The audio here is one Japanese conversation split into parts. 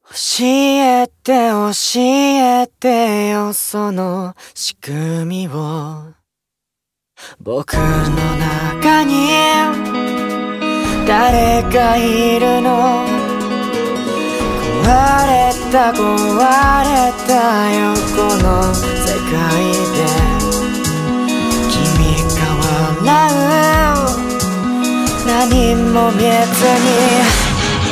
教えて教えてよその仕組みを。僕の中に誰かいるの。壊れた壊れたよこの世界で。君が笑う何も見えずに。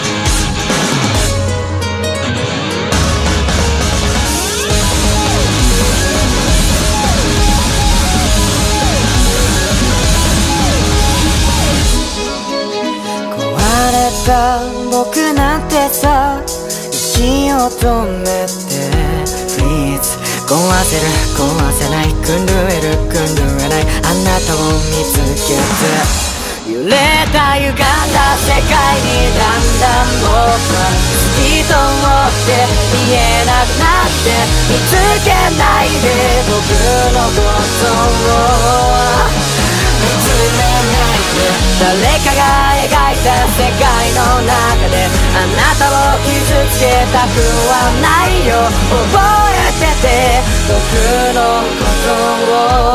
僕なんてさ息を止めてフリーズ。壊せる壊せない狂える狂えないあなたを見つけて。揺れた歪んだ世界にだんだん僕は好きと思って見えなくなって。見つけないで僕のことを見つめないで。誰かが描いた世界の中であなたを傷つけたくはないよ。覚えてて僕のことを